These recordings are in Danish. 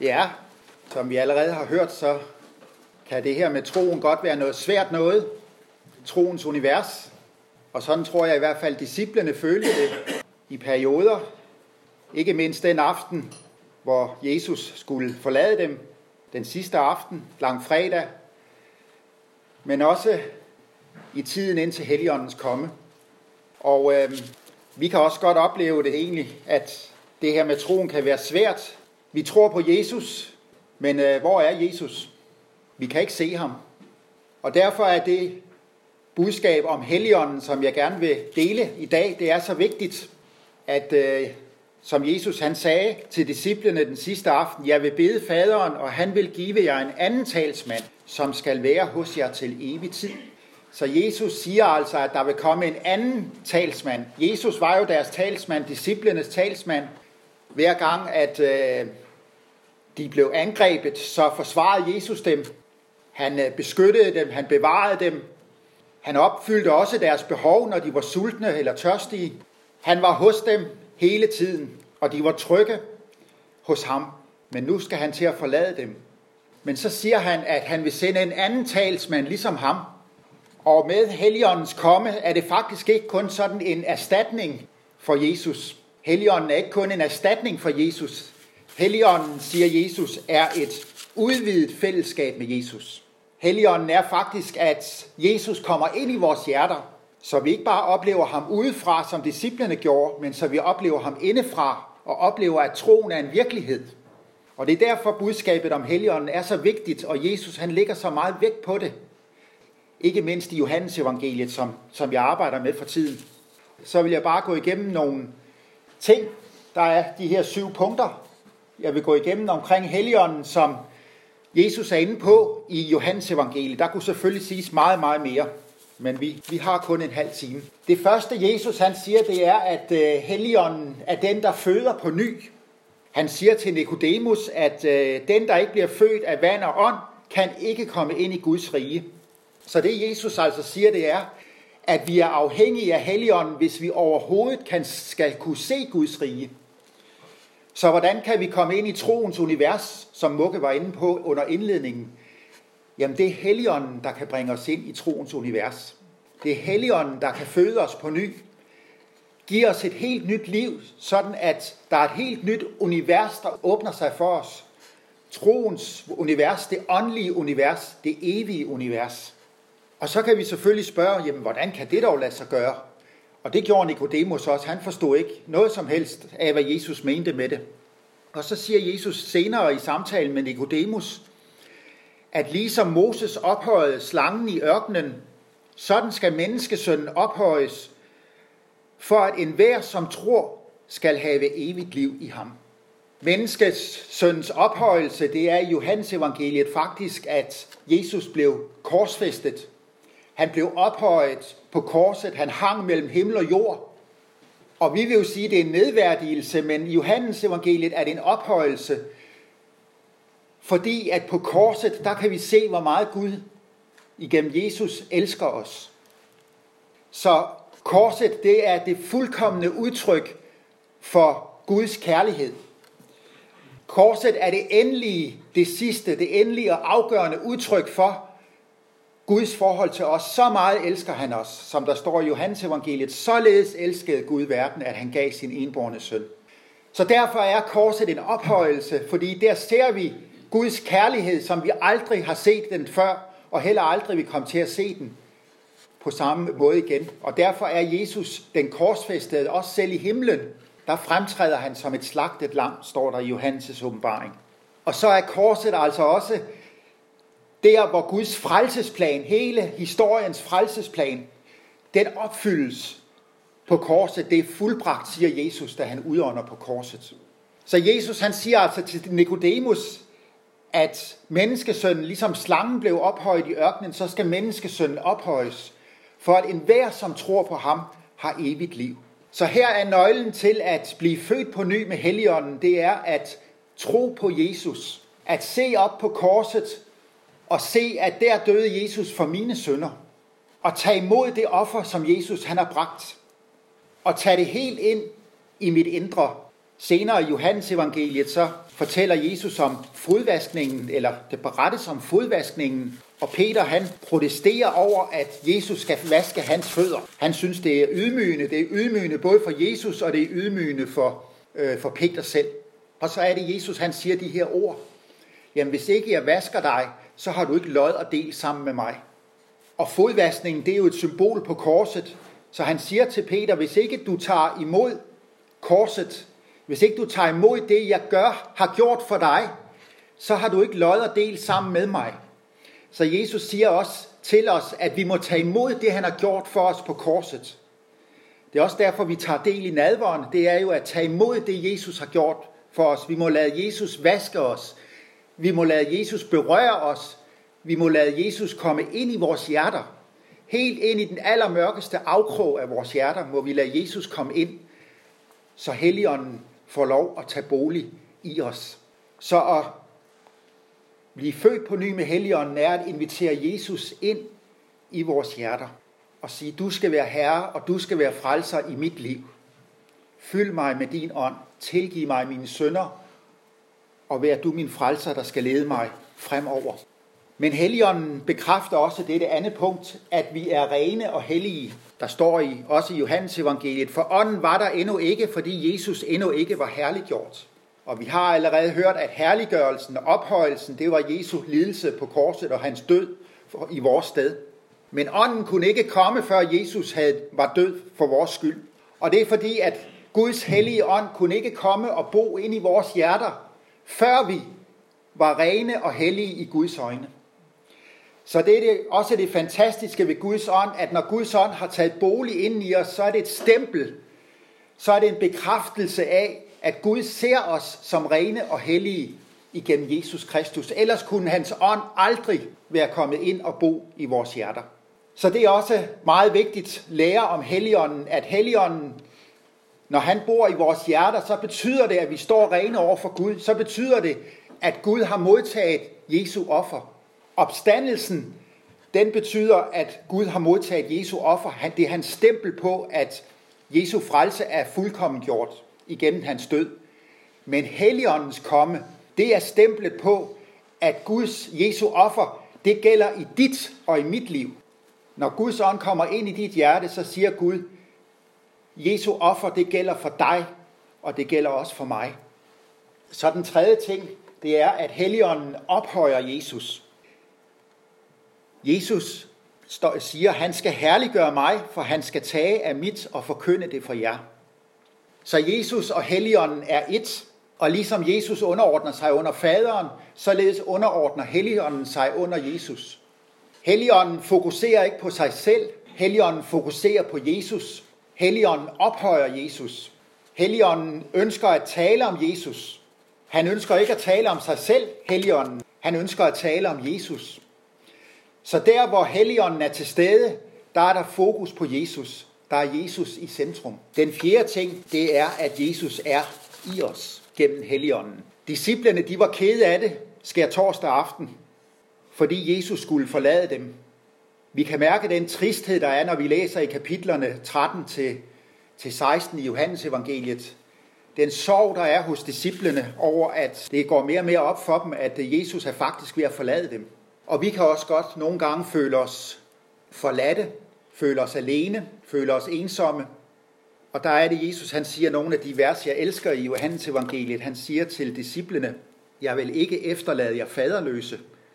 Ja, som vi allerede har hørt, så kan det her med troen godt være noget svært noget. Troens univers. Og sådan tror jeg i hvert fald, disciplene følte det i perioder. Ikke mindst den aften, hvor Jesus skulle forlade dem. Den sidste aften, langfredag. Men også i tiden indtil Helligåndens komme. Og vi kan også godt opleve det egentlig, at det her med troen kan være svært. Vi tror på Jesus, men hvor er Jesus? Vi kan ikke se ham. Og derfor er det budskab om Helligånden, som jeg gerne vil dele i dag, det er så vigtigt, at som Jesus han sagde til disciplene den sidste aften, jeg vil bede faderen, og han vil give jer en anden talsmand, som skal være hos jer til evig tid. Så Jesus siger altså, at der vil komme en anden talsmand. Jesus var jo deres talsmand, disciplenes talsmand. Hver gang, at de blev angrebet, så forsvarede Jesus dem. Han beskyttede dem, han bevarede dem. Han opfyldte også deres behov, når de var sultne eller tørstige. Han var hos dem hele tiden, og de var trygge hos ham. Men nu skal han til at forlade dem. Men så siger han, at han vil sende en anden talsmand ligesom ham. Og med Helligåndens komme er det faktisk ikke kun sådan en erstatning for Jesus. Helligånden er ikke kun en erstatning for Jesus. Helligånden, siger Jesus, er et udvidet fællesskab med Jesus. Helligånden er faktisk, at Jesus kommer ind i vores hjerter, så vi ikke bare oplever ham udefra, som disciplene gjorde, men så vi oplever ham indefra og oplever, at troen er en virkelighed. Og det er derfor budskabet om Helligånden er så vigtigt, og Jesus han lægger så meget vægt på det. Ikke mindst i Johannes evangeliet, som jeg arbejder med for tiden. Så vil jeg bare gå igennem nogle ting. Der er de her 7 punkter. Jeg vil gå igennem omkring Helligånden, som Jesus er inde på i Johannes evangeliet. Der kunne selvfølgelig siges meget, meget mere, men vi har kun en halv time. Det første Jesus han siger, det er, at Helligånden er den, der føder på ny. Han siger til Nikodemus, at den, der ikke bliver født af vand og ånd, kan ikke komme ind i Guds rige. Så det Jesus altså siger, det er, at vi er afhængige af Helligånden, hvis vi overhovedet skal kunne se Guds rige. Så hvordan kan vi komme ind i troens univers, som Mugge var inde på under indledningen? Jamen det er Helligånden, der kan bringe os ind i troens univers. Det er Helligånden, der kan føde os på ny. Give os et helt nyt liv, sådan at der er et helt nyt univers, der åbner sig for os. Troens univers, det åndelige univers, det evige univers. Og så kan vi selvfølgelig spørge, jamen hvordan kan det dog lade sig gøre? Og det gjorde Nikodemus også. Han forstod ikke noget som helst af, hvad Jesus mente med det. Og så siger Jesus senere i samtalen med Nikodemus, at ligesom Moses ophøjede slangen i ørkenen, sådan skal menneskesønnen ophøjes, for at enhver, som tror, skal have evigt liv i ham. Menneskesønnens ophøjelse, det er i Johannes evangeliet faktisk, at Jesus blev korsfæstet. Han blev ophøjet på korset, han hang mellem himmel og jord. Og vi vil jo sige, at det er en nedværdigelse, men i Johannes evangeliet er det en ophøjelse. Fordi at på korset, der kan vi se, hvor meget Gud igennem Jesus elsker os. Så korset, det er det fuldkomne udtryk for Guds kærlighed. Korset er det endelige, det sidste, det endelige og afgørende udtryk for Guds forhold til os. Så meget elsker han os, som der står i Johannes evangeliet. Således elskede Gud verden, at han gav sin enbårne søn. Så derfor er korset en ophøjelse, fordi der ser vi Guds kærlighed, som vi aldrig har set den før, og heller aldrig vil komme til at se den på samme måde igen. Og derfor er Jesus den korsfæstede, også selv i himlen. Der fremtræder han som et slagtet lam, står der i Johannes' åbenbaring. Og så er korset altså også der, hvor Guds frelsesplan, hele historiens frelsesplan, den opfyldes på korset. Det er fuldbragt, siger Jesus, da han udånder på korset. Så Jesus han siger altså til Nikodemus, at menneskesønnen, ligesom slangen blev ophøjet i ørkenen, så skal menneskesønnen ophøjes, for at enhver, som tror på ham, har evigt liv. Så her er nøglen til at blive født på ny med Helligånden, det er at tro på Jesus, at se op på korset, og se, at der døde Jesus for mine synder, og tage imod det offer, som Jesus han har bragt, og tage det helt ind i mit indre. Senere i Johannes evangeliet, så fortæller Jesus om fodvaskningen, eller det berettes om fodvaskningen, og Peter han protesterer over, at Jesus skal vaske hans fødder. Han synes, det er ydmygende. Det er ydmygende både for Jesus, og det er ydmygende for Peter selv. Og så er det Jesus, han siger de her ord. Jamen, hvis ikke jeg vasker dig, så har du ikke lod og del sammen med mig. Og fodvaskningen, det er jo et symbol på korset. Så han siger til Peter, hvis ikke du tager imod korset, hvis ikke du tager imod det, jeg har gjort for dig, så har du ikke lod og del sammen med mig. Så Jesus siger også til os, at vi må tage imod det, han har gjort for os på korset. Det er også derfor, vi tager del i nadveren. Det er jo at tage imod det, Jesus har gjort for os. Vi må lade Jesus vaske os. Vi må lade Jesus berøre os. Vi må lade Jesus komme ind i vores hjerter. Helt ind i den allermørkeste afkrog af vores hjerter må vi lade Jesus komme ind, så Helligånden får lov at tage bolig i os. Så at blive født på ny med Helligånden er at invitere Jesus ind i vores hjerter og sige, du skal være herre, og du skal være frelser i mit liv. Fyld mig med din ånd, tilgiv mig mine synder, og vær du min frelser, der skal lede mig fremover. Men Helligånden bekræfter også dette andet punkt, at vi er rene og hellige. Der står også i Johannes evangeliet, for ånden var der endnu ikke, fordi Jesus endnu ikke var herliggjort. Og vi har allerede hørt, at herliggørelsen og ophøjelsen, det var Jesu lidelse på korset og hans død i vores sted. Men ånden kunne ikke komme, før Jesus var død for vores skyld. Og det er fordi, at Guds hellige ånd kunne ikke komme og bo ind i vores hjerter, før vi var rene og hellige i Guds øjne. Så det er også det fantastiske ved Guds ånd, at når Guds ånd har taget bolig ind i os, så er det et stempel. Så er det en bekræftelse af, at Gud ser os som rene og hellige igennem Jesus Kristus. Ellers kunne hans ånd aldrig være kommet ind og bo i vores hjerter. Så det er også meget vigtigt at lære om Helligånden, at Helligånden, når han bor i vores hjerter, så betyder det, at vi står rene over for Gud. Så betyder det, at Gud har modtaget Jesu offer. Opstandelsen, den betyder, at Gud har modtaget Jesu offer. Det er hans stempel på, at Jesu frelse er fuldkommen gjort igennem hans død. Men Helligåndens komme, det er stemplet på, at Guds Jesu offer, det gælder i dit og i mit liv. Når Guds ånd kommer ind i dit hjerte, så siger Gud, Jesu offer, det gælder for dig, og det gælder også for mig. Så den tredje ting, det er, at Helligånden ophøjer Jesus. Jesus siger, at han skal herliggøre mig, for han skal tage af mit og forkynde det for jer. Så Jesus og Helligånden er ét, og ligesom Jesus underordner sig under faderen, således underordner Helligånden sig under Jesus. Helligånden fokuserer ikke på sig selv, Helligånden fokuserer på Jesus. Helligånden ophøjer Jesus. Helligånden ønsker at tale om Jesus. Han ønsker ikke at tale om sig selv, Helligånden. Han ønsker at tale om Jesus. Så der, hvor Helligånden er til stede, der er der fokus på Jesus. Der er Jesus i centrum. Den fjerde ting, det er, at Jesus er i os gennem Helligånden. Disciplene, de var kede af det skærtorsdag aften, fordi Jesus skulle forlade dem. Vi kan mærke den tristhed, der er, når vi læser i kapitlerne 13-16 i Johannes evangeliet. Den sorg, der er hos disciplene over, at det går mere og mere op for dem, at Jesus er faktisk ved at forlade dem. Og vi kan også godt nogle gange føle os forladte, føle os alene, føle os ensomme. Og der er det Jesus, han siger nogle af de vers, jeg elsker i Johannes evangeliet. Han siger til disciplene, jeg vil ikke efterlade jer faderløse.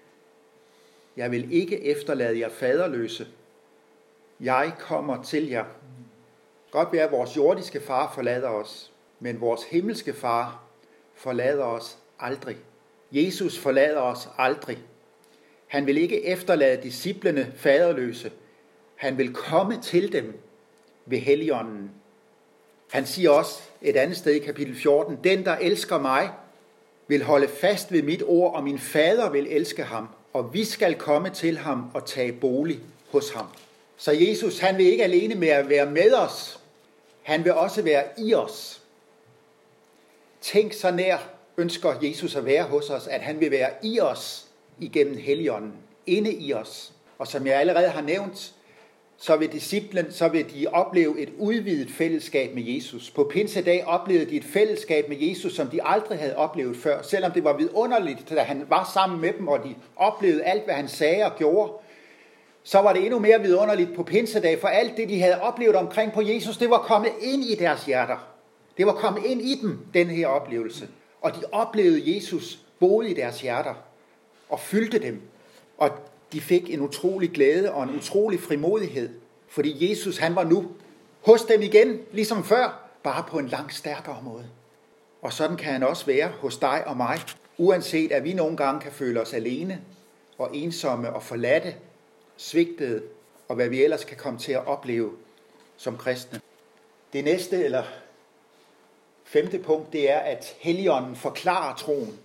Jeg vil ikke efterlade jer faderløse. Jeg kommer til jer. Godt være, at vores jordiske far forlader os, men vores himmelske far forlader os aldrig. Jesus forlader os aldrig. Han vil ikke efterlade disciplene faderløse. Han vil komme til dem ved Helligånden. Han siger også et andet sted i kapitel 14, den, der elsker mig, vil holde fast ved mit ord, og min fader vil elske ham, og vi skal komme til ham og tage bolig hos ham. Så Jesus, han vil ikke alene med at være med os, han vil også være i os. Tænk så nær ønsker Jesus at være hos os, at han vil være i os igennem Helligånden, inde i os. Og som jeg allerede har nævnt, så vil de opleve et udvidet fællesskab med Jesus. På pinsedag oplevede de et fællesskab med Jesus, som de aldrig havde oplevet før. Selvom det var vidunderligt, da han var sammen med dem, og de oplevede alt, hvad han sagde og gjorde, så var det endnu mere vidunderligt på pinsedag, for alt det, de havde oplevet omkring på Jesus, det var kommet ind i deres hjerter. Det var kommet ind i dem, den her oplevelse. Og de oplevede Jesus boede i deres hjerter og fyldte dem. Og de fik en utrolig glæde og en utrolig frimodighed, fordi Jesus, han var nu hos dem igen, ligesom før, bare på en langt stærkere måde. Og sådan kan han også være hos dig og mig, uanset at vi nogle gange kan føle os alene og ensomme og forladte, svigtede, og hvad vi ellers kan komme til at opleve som kristne. Det næste, eller 5. punkt, det er, at Helligånden forklarer troen.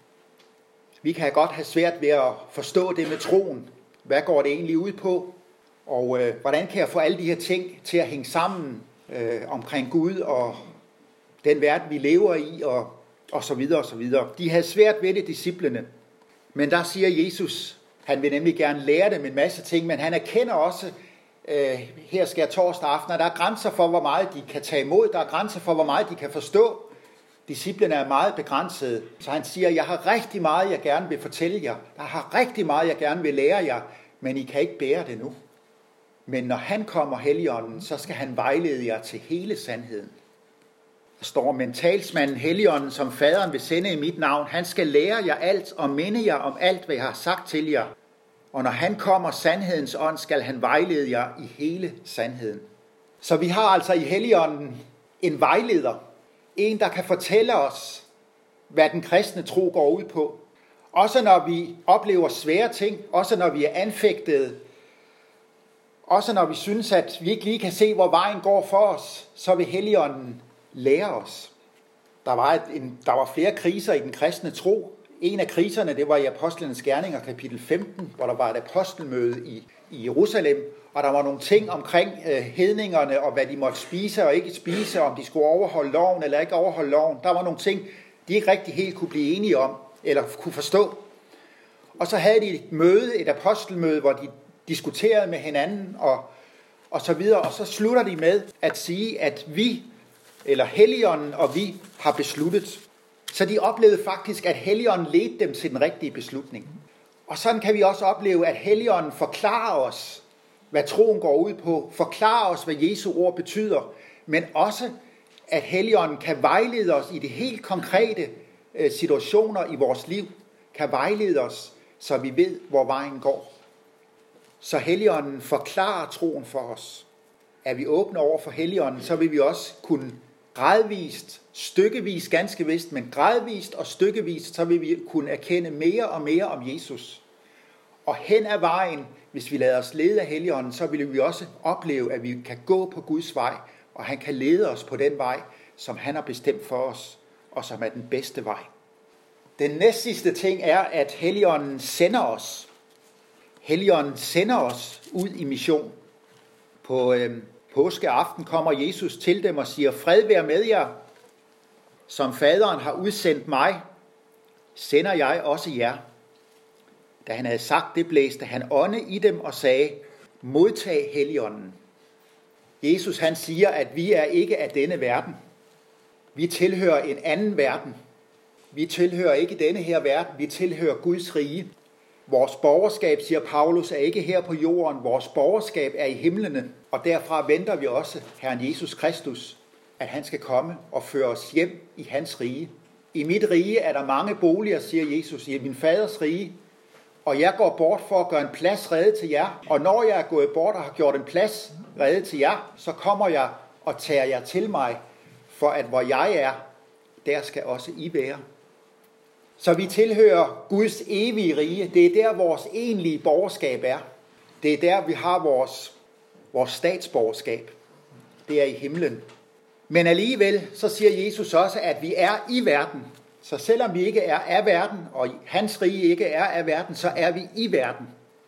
Vi kan godt have svært ved at forstå det med troen. Hvad går det egentlig ud på? Og hvordan kan jeg få alle de her ting til at hænge sammen omkring Gud og den verden, vi lever i, og så videre og så videre. De havde svært ved det, disciplene. Men der siger Jesus, han vil nemlig gerne lære dem en masse ting, men han erkender også, her skal torsdag aften, at der er grænser for, hvor meget de kan tage imod. Der er grænser for, hvor meget de kan forstå. Disciplene er meget begrænsede. Så han siger, jeg har rigtig meget, jeg gerne vil fortælle jer. Jeg har rigtig meget, jeg gerne vil lære jer, men I kan ikke bære det nu. Men når han kommer, Helligånden, så skal han vejlede jer til hele sandheden. Der står, men talsmanden Helligånden, som faderen vil sende i mit navn, han skal lære jer alt og minde jer om alt, hvad jeg har sagt til jer. Og når han kommer, sandhedens ånd, skal han vejlede jer i hele sandheden. Så vi har altså i Helligånden en vejleder. En, der kan fortælle os, hvad den kristne tro går ud på. Også når vi oplever svære ting, også når vi er anfægtede, også når vi synes, at vi ikke lige kan se, hvor vejen går for os, så vil Helligånden lære os. Der var flere kriser i den kristne tro. En af kriserne, det var i Apostlenes Gerninger, kapitel 15, hvor der var et apostelmøde i Jerusalem, og der var nogle ting omkring hedningerne, og hvad de måtte spise og ikke spise, om de skulle overholde loven eller ikke overholde loven. Der var nogle ting, de ikke rigtig helt kunne blive enige om, eller kunne forstå. Og så havde de et møde, et apostelmøde, hvor de diskuterede med hinanden, og så videre. Og så slutter de med at sige, at vi, eller Helligånden og vi, har besluttet. Så de oplevede faktisk, at Helligånden ledte dem til den rigtige beslutning. Og sådan kan vi også opleve, at Helligånden forklarer os, hvad troen går ud på, forklarer os, hvad Jesu ord betyder, men også, at Helligånden kan vejlede os i de helt konkrete situationer i vores liv, kan vejlede os, så vi ved, hvor vejen går. Så Helligånden forklarer troen for os. Er vi åbne over for Helligånden, så vil vi også kunne gradvist, stykkevis ganske vist, men gradvist og stykkevis, så vil vi kunne erkende mere og mere om Jesus. Og hen ad vejen, hvis vi lader os lede af Helligånden, så vil vi også opleve, at vi kan gå på Guds vej, og han kan lede os på den vej, som han har bestemt for os, og som er den bedste vej. Den næstsidste ting er, at Helligånden sender os. Helligånden sender os ud i mission. På påskeaften kommer Jesus til dem og siger, fred være med jer. Som faderen har udsendt mig, sender jeg også jer. Da han havde sagt det, blæste han ånde i dem og sagde, modtag Helligånden. Jesus han siger, at vi er ikke af denne verden. Vi tilhører en anden verden. Vi tilhører ikke denne her verden, vi tilhører Guds rige. Vores borgerskab, siger Paulus, er ikke her på jorden. Vores borgerskab er i himlene, og derfra venter vi også Herren Jesus Kristus, at han skal komme og føre os hjem i hans rige. I mit rige er der mange boliger, siger Jesus, i min faders rige, og jeg går bort for at gøre en plads rede til jer. Og når jeg er gået bort og har gjort en plads rede til jer, så kommer jeg og tager jer til mig, for at hvor jeg er, der skal også I være. Så vi tilhører Guds evige rige. Det er der, vores egentlige borgerskab er. Det er der, vi har vores statsborgerskab. Det er i himlen. Men alligevel, så siger Jesus også, at vi er i verden. Så selvom vi ikke er af verden, og hans rige ikke er af verden, så er vi i verden.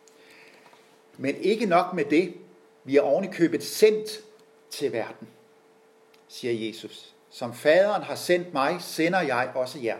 Men ikke nok med det. Vi er ovenikøbet sendt til verden, siger Jesus. Som faderen har sendt mig, sender jeg også jer.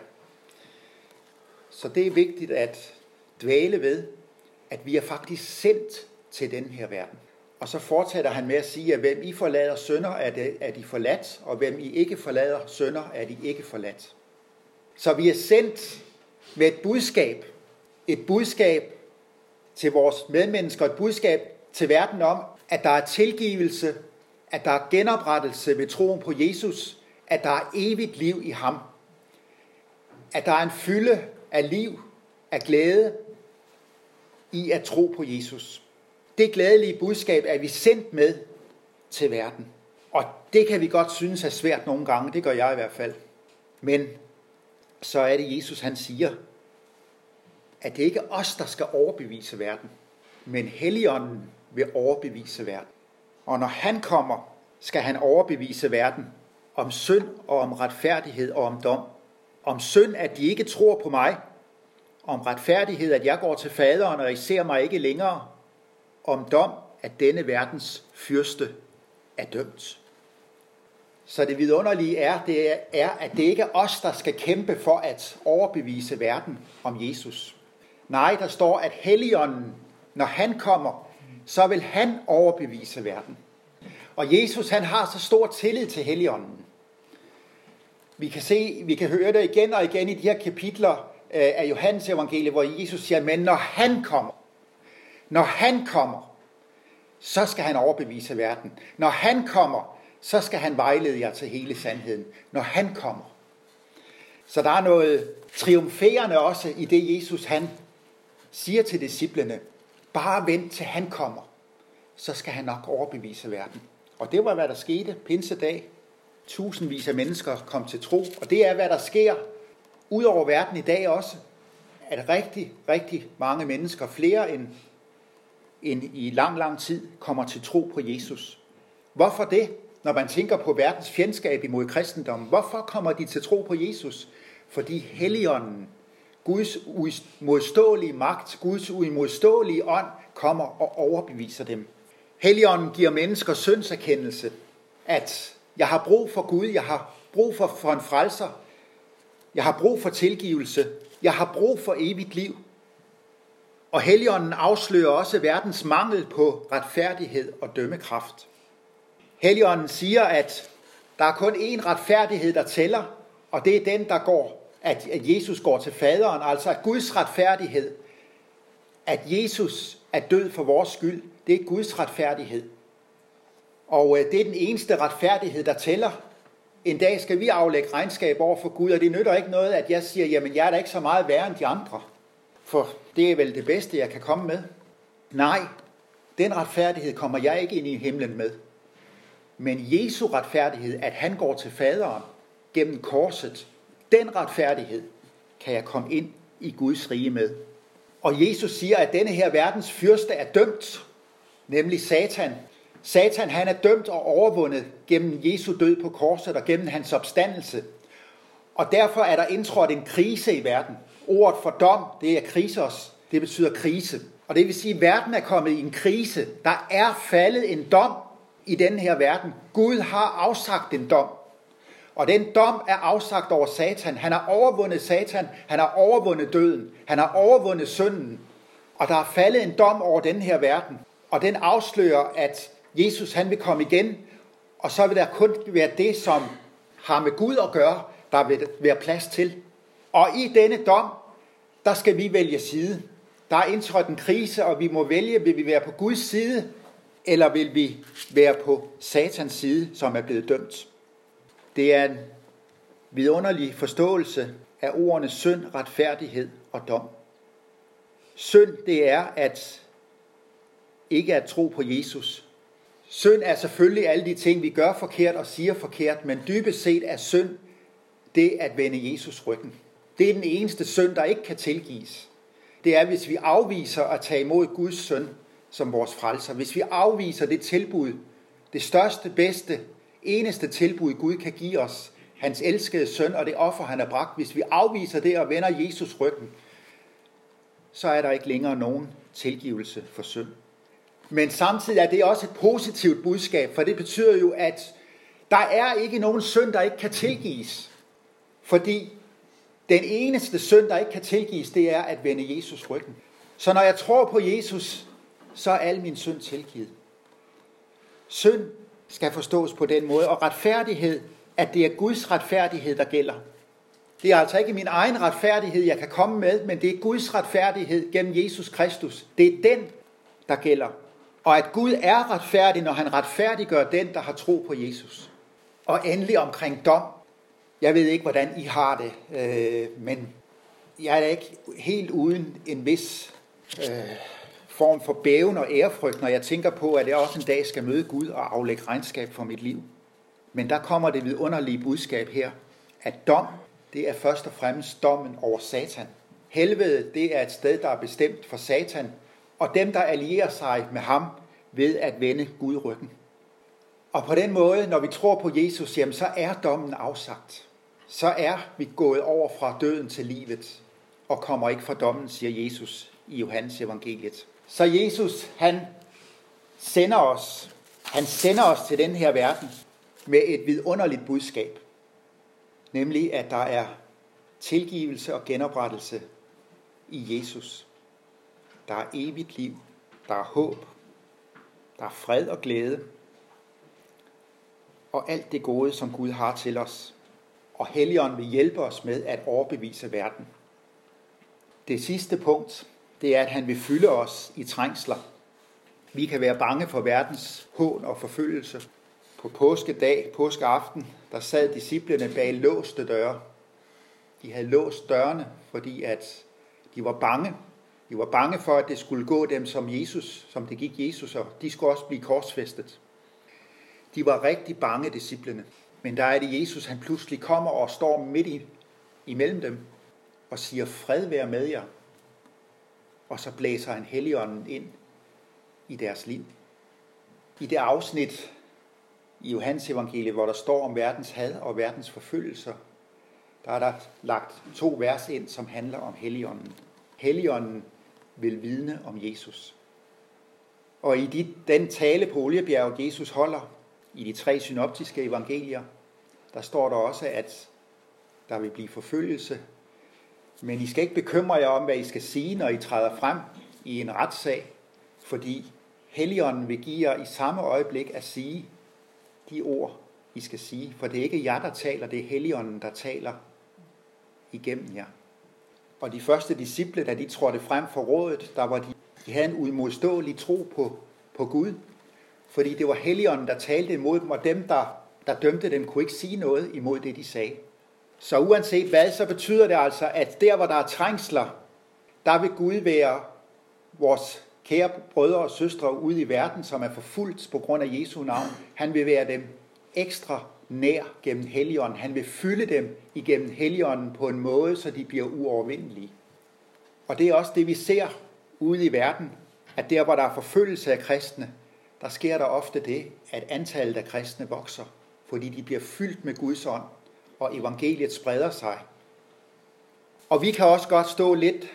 Så det er vigtigt at dvæle ved, at vi er faktisk sendt til den her verden. Og så fortsætter han med at sige, at hvem I forlader synder, er de forladt, og hvem I ikke forlader synder, er de ikke forladt. Så vi er sendt med et budskab. Et budskab til vores medmennesker, et budskab til verden om, at der er tilgivelse, at der er genoprettelse ved troen på Jesus, at der er evigt liv i ham. At der er en fylde af liv, af glæde i at tro på Jesus. Det glædelige budskab er vi sendt med til verden. Og det kan vi godt synes er svært nogle gange, det gør jeg i hvert fald. Men så er det Jesus, han siger, at det ikke er os, der skal overbevise verden, men Helligånden vil overbevise verden. Og når han kommer, skal han overbevise verden om synd og om retfærdighed og om dom. Om synd, at de ikke tror på mig. Om retfærdighed, at jeg går til faderen, og I ser mig ikke længere. Om dom, at denne verdens fyrste er dømt. Så det vidunderlige er, at det ikke er os, der skal kæmpe for at overbevise verden om Jesus. Nej, der står, at Helligånden, når han kommer, så vil han overbevise verden. Og Jesus, han har så stor tillid til Helligånden. Vi kan høre det igen og igen i de her kapitler af Johannes evangeliet, hvor Jesus siger, men når han kommer, så skal han overbevise verden. Når han kommer, så skal han vejlede jer til hele sandheden. Når han kommer. Så der er noget triumferende også i det, Jesus han siger til disciplene. Bare vent til han kommer, så skal han nok overbevise verden. Og det var, hvad der skete pinsedag. Tusindvis af mennesker kom til tro. Og det er, hvad der sker ud over verden i dag også. At rigtig, rigtig mange mennesker, flere end i lang tid, kommer til tro på Jesus. Hvorfor det? Når man tænker på verdens fjendskab imod kristendommen. Hvorfor kommer de til tro på Jesus? Fordi Helligånden, Guds uimodståelige magt, Guds uimodståelige ånd, kommer og overbeviser dem. Helligånden giver mennesker syndserkendelse, at jeg har brug for Gud, jeg har brug for en frelser, jeg har brug for tilgivelse, jeg har brug for evigt liv. Og Helligånden afslører også verdens mangel på retfærdighed og dømmekraft. Helligånden siger, at der er kun én retfærdighed, der tæller, og det er den, der går, at Jesus går til faderen, altså at Guds retfærdighed, at Jesus er død for vores skyld, det er Guds retfærdighed. Og det er den eneste retfærdighed, der tæller. En dag skal vi aflægge regnskab over for Gud, og det nytter ikke noget, at jeg siger, jamen jeg er da ikke så meget værre end de andre, for det er vel det bedste, jeg kan komme med. Nej, den retfærdighed kommer jeg ikke ind i himlen med. Men Jesu retfærdighed, at han går til faderen gennem korset, den retfærdighed kan jeg komme ind i Guds rige med. Og Jesus siger, at denne her verdens fyrste er dømt, nemlig Satan. Satan, han er dømt og overvundet gennem Jesu død på korset og gennem hans opstandelse. Og derfor er der indtrådt en krise i verden. Ordet for dom, det er krisos, det betyder krise. Og det vil sige, at verden er kommet i en krise. Der er faldet en dom i denne her verden. Gud har afsagt en dom. Og den dom er afsagt over Satan. Han har overvundet Satan. Han har overvundet døden. Han har overvundet synden. Og der er faldet en dom over den her verden. Og den afslører, at Jesus han vil komme igen. Og så vil der kun være det, som har med Gud at gøre, der vil være plads til. Og i denne dom, der skal vi vælge side. Der er indtrådt en krise, og vi må vælge, vil vi være på Guds side, eller vil vi være på Satans side, som er blevet dømt. Det er en vidunderlig forståelse af ordene synd, retfærdighed og dom. Synd, det er at ikke at tro på Jesus. Synd er selvfølgelig alle de ting, vi gør forkert og siger forkert, men dybest set er synd det at vende Jesus ryggen. Det er den eneste synd, der ikke kan tilgives. Det er, hvis vi afviser at tage imod Guds søn som vores frelser. Hvis vi afviser det tilbud, det største, bedste, eneste tilbud Gud kan give os, hans elskede søn og det offer, han har bragt. Hvis vi afviser det og vender Jesus ryggen, så er der ikke længere nogen tilgivelse for synd. Men samtidig er det også et positivt budskab, for det betyder jo, at der er ikke nogen synd, der ikke kan tilgives. Fordi den eneste synd, der ikke kan tilgives, det er at vende Jesus ryggen. Så når jeg tror på Jesus, så er al min synd tilgivet. Synd skal forstås på den måde, og retfærdighed, at det er Guds retfærdighed, der gælder. Det er altså ikke min egen retfærdighed, jeg kan komme med, men det er Guds retfærdighed gennem Jesus Kristus. Det er den, der gælder. Og at Gud er retfærdig, når han retfærdiggør den, der har tro på Jesus. Og endelig omkring dom. Jeg ved ikke, hvordan I har det, men jeg er da ikke helt uden en vis form for bæven og ærefrygt, når jeg tænker på, at jeg også en dag skal møde Gud og aflægge regnskab for mit liv. Men der kommer det vidunderlige budskab her, at dom, det er først og fremmest dommen over Satan. Helvede, det er et sted, der er bestemt for Satan, og dem, der allierer sig med ham ved at vende Gud ryggen. Og på den måde, når vi tror på Jesus, jamen, så er dommen afsagt. Så er vi gået over fra døden til livet, og kommer ikke fra dommen, siger Jesus i Johannes evangeliet. Så Jesus, han sender os til den her verden med et vidunderligt budskab. Nemlig, at der er tilgivelse og genoprettelse i Jesus. Der er evigt liv, der er håb, der er fred og glæde, og alt det gode, som Gud har til os. Og Helligånden vil hjælpe os med at overbevise verden. Det sidste punkt, det er, at han vil fylde os i trængsler. Vi kan være bange for verdens hån og forfølgelse. På påskedag, påskeaften, der sad disciplene bag låste døre. De havde låst dørene, fordi at de var bange. De var bange for, at det skulle gå dem som det gik Jesus, og de skulle også blive korsfæstet. De var rigtig bange, disciplene. Men der er det Jesus, han pludselig kommer og står midt imellem dem og siger, fred være med jer. Og så blæser han Helligånden ind i deres liv. I det afsnit i Johannes evangeliet, hvor der står om verdens had og verdens forfølgelser, der er der lagt 2 vers ind, som handler om Helligånden. Helligånden vil vidne om Jesus. Og i den tale på Oliebjerget, Jesus holder i de 3 synoptiske evangelier, der står der også, at der vil blive forfølgelse. Men I skal ikke bekymre jer om, hvad I skal sige, når I træder frem i en retssag, fordi Helligånden vil give jer i samme øjeblik at sige de ord, I skal sige. For det er ikke jer, der taler, det er Helligånden, der taler igennem jer. Og de første disciple, da de trådte frem for rådet, der var de havde en uimodståelig tro på Gud. Fordi det var Helligånden, der talte imod dem, og dem, der dømte dem, kunne ikke sige noget imod det, de sagde. Så uanset hvad, så betyder det altså, at der, hvor der er trængsler, der vil Gud være vores kære brødre og søstre ude i verden, som er forfulgt på grund af Jesu navn. Han vil være dem ekstra nær gennem Helligånden. Han vil fylde dem igennem Helligånden på en måde, så de bliver uovervindelige. Og det er også det, vi ser ude i verden, at der, hvor der er forfølgelse af kristne, der sker der ofte det, at antallet af kristne vokser, fordi de bliver fyldt med Guds ånd, og evangeliet spreder sig. Og vi kan også godt stå lidt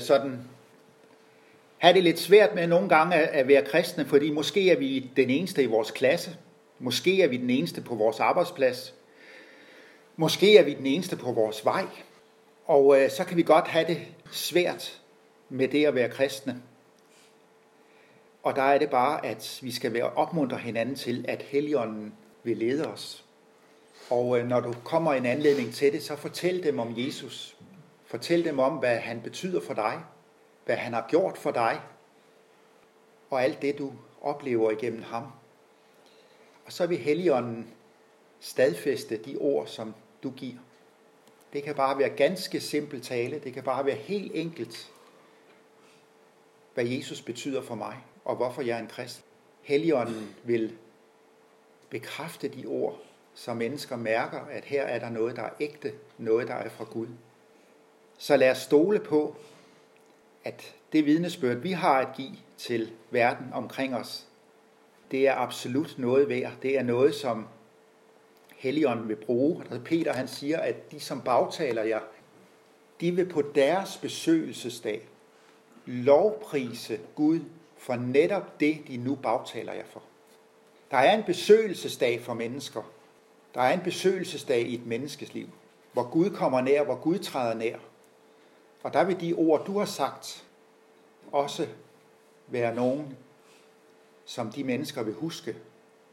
have det lidt svært med nogle gange at være kristne, fordi måske er vi den eneste i vores klasse, måske er vi den eneste på vores arbejdsplads, måske er vi den eneste på vores vej, og så kan vi godt have det svært med det at være kristne. Og der er det bare, at vi skal opmuntre hinanden til, at Helligånden vil lede os. Og når du kommer en anledning til det, så fortæl dem om Jesus. Fortæl dem om, hvad han betyder for dig, hvad han har gjort for dig, og alt det, du oplever igennem ham. Og så vil Helligånden stadfæste de ord, som du giver. Det kan bare være ganske simpel tale. Det kan bare være helt enkelt, hvad Jesus betyder for mig, og hvorfor jeg er en kristen. Helligånden vil bekræfte de ord, så mennesker mærker, at her er der noget, der er ægte, noget, der er fra Gud. Så lad os stole på, at det vidnesbyrd, vi har at give til verden omkring os, det er absolut noget værd. Det er noget, som Helligånden vil bruge. Peter han siger, at de, som bagtaler jer, de vil på deres besøgelsesdag lovprise Gud for netop det, de nu bagtaler jer for. Der er en besøgelsesdag for mennesker. Der er en besøgelsesdag i et menneskes liv, hvor Gud kommer nær, hvor Gud træder nær. Og der vil de ord, du har sagt, også være nogen, som de mennesker vil huske,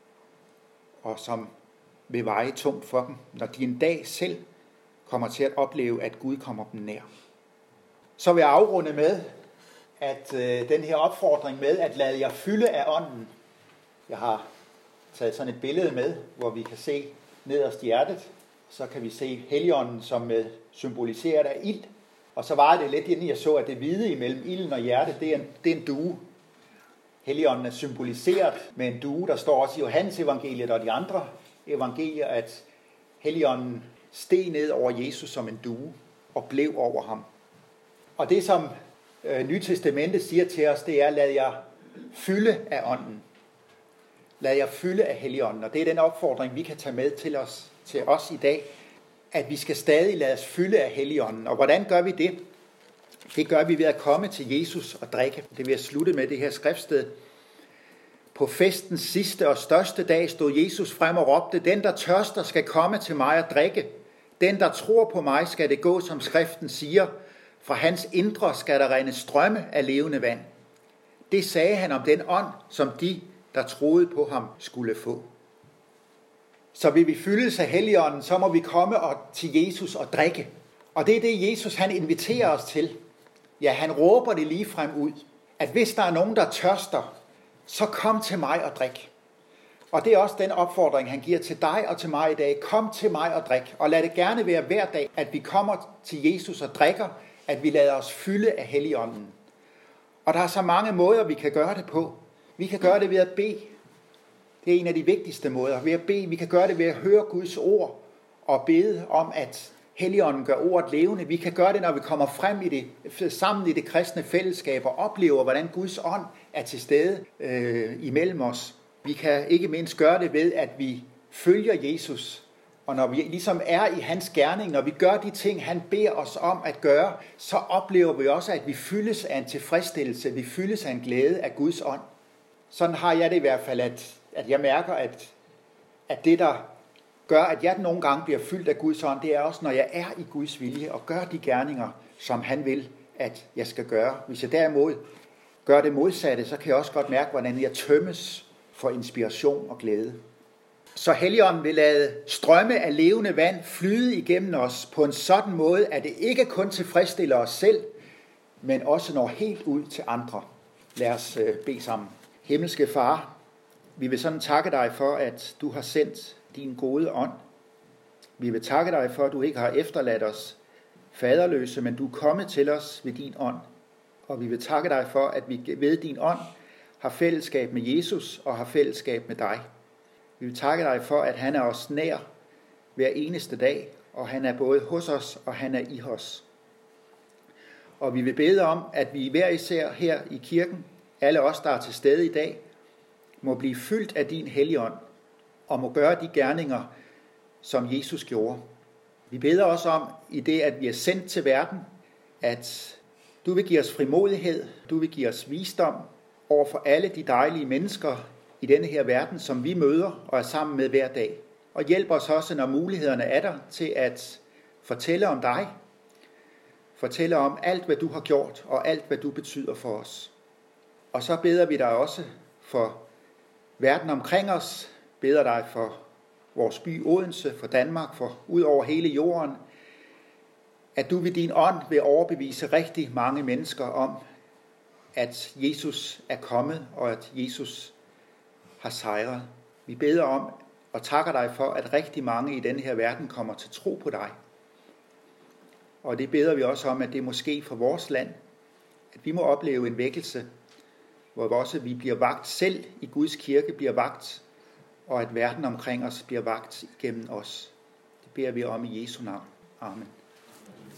og som vil veje tungt for dem, når de en dag selv kommer til at opleve, at Gud kommer dem nær. Så vil jeg afrunde med, at den her opfordring med, at lade jer fylde af ånden. Jeg har taget sådan et billede med, hvor vi kan se nederst i hjertet, så kan vi se Helligånden, som symboliseret af ild. Og så var det lidt, inden jeg så, at det hvide imellem ilden og hjertet, det er en due. Helligånden er symboliseret med en due, der står også i Johannes evangeliet og de andre evangelier, at Helligånden steg ned over Jesus som en due og blev over ham. Og det, som Nytestamentet siger til os, det er, lad jer fylde af ånden. Lad jer fylde af Helligånden. Og det er den opfordring, vi kan tage med til os i dag, at vi skal stadig lade os fylde af Helligånden. Og hvordan gør vi det? Det gør vi ved at komme til Jesus og drikke. Det vil jeg slutte med det her skriftsted. På festens sidste og største dag stod Jesus frem og råbte, den der tørster skal komme til mig og drikke. Den der tror på mig skal det gå, som skriften siger. Fra hans indre skal der rinde strømme af levende vand. Det sagde han om den ånd, som de, der troede på ham, skulle få. Så vil vi fyldes af Helligånden, så må vi komme til Jesus og drikke. Og det er det, Jesus han inviterer os til. Ja, han råber det lige frem ud, at hvis der er nogen, der tørster, så kom til mig og drik. Og det er også den opfordring, han giver til dig og til mig i dag. Kom til mig og drik. Og lad det gerne være hver dag, at vi kommer til Jesus og drikker, at vi lader os fylde af Helligånden. Og der er så mange måder, vi kan gøre det på. Vi kan gøre det ved at bede. Det er en af de vigtigste måder. Ved at bede. Vi kan gøre det ved at høre Guds ord og bede om, at Helligånden gør ordet levende. Vi kan gøre det, når vi kommer frem sammen i det kristne fællesskab og oplever, hvordan Guds ånd er til stede imellem os. Vi kan ikke mindst gøre det ved, at vi følger Jesus. Og når vi ligesom er i hans gerning, når vi gør de ting, han beder os om at gøre, så oplever vi også, at vi fyldes af en tilfredsstillelse. Vi fyldes af en glæde af Guds ånd. Sådan har jeg det i hvert fald, at jeg mærker, at det, der gør, at jeg nogle gange bliver fyldt af Guds ånd, det er også, når jeg er i Guds vilje og gør de gerninger, som han vil, at jeg skal gøre. Hvis jeg derimod gør det modsatte, så kan jeg også godt mærke, hvordan jeg tømmes for inspiration og glæde. Så Helligånden vil lade strømme af levende vand flyde igennem os på en sådan måde, at det ikke kun tilfredsstiller os selv, men også når helt ud til andre. Lad os bede sammen. Himmelske Far, vi vil sådan takke dig for, at du har sendt din gode ånd. Vi vil takke dig for, at du ikke har efterladt os faderløse, men du er kommet til os ved din ånd. Og vi vil takke dig for, at vi ved din ånd har fællesskab med Jesus og har fællesskab med dig. Vi vil takke dig for, at han er os nær hver eneste dag, og han er både hos os, og han er i os. Og vi vil bede om, at vi hver især her i kirken, alle os, der er til stede i dag, må blive fyldt af din Helligånd, og må gøre de gerninger, som Jesus gjorde. Vi beder også om, i det, at vi er sendt til verden, at du vil give os frimodighed, du vil give os visdom over for alle de dejlige mennesker i denne her verden, som vi møder og er sammen med hver dag. Og hjælp os også, når mulighederne er der, til at fortælle om dig, fortælle om alt, hvad du har gjort, og alt, hvad du betyder for os. Og så beder vi dig også for verden omkring os, beder dig for vores by Odense, for Danmark, for ud over hele jorden, at du ved din ånd vil overbevise rigtig mange mennesker om, at Jesus er kommet, og at Jesus har sejret. Vi beder om og takker dig for, at rigtig mange i denne her verden kommer til tro på dig. Og det beder vi også om, at det måske for vores land, at vi må opleve en vækkelse, hvor også vi bliver vagt selv i Guds kirke, bliver vagt, og at verden omkring os bliver vagt gennem os. Det beder vi om i Jesu navn. Amen.